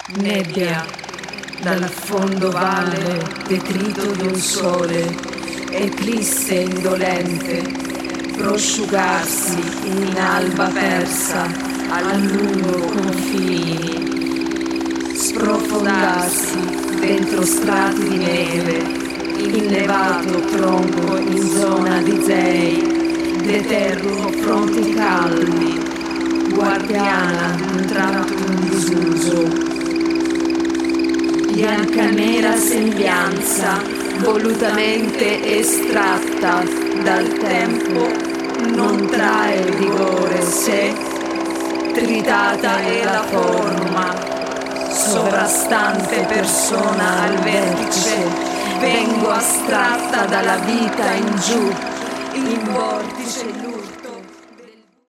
Nebbia, dal fondovalle, detrito di un sole, eclisse indolente, prosciugarsi in alba persa a lungo confini, sprofondarsi dentro strati di neve, innevato tronco in zona di zei, d'eterno fronti caldi, guardiana d'un tratto in disuso. Bianca-nera sembianza, volutamente estratta dal tempo, non trae vigore se, tritata è la forma, sovrastante persona al vertice, vengo astratta dalla vita in giù, in vortice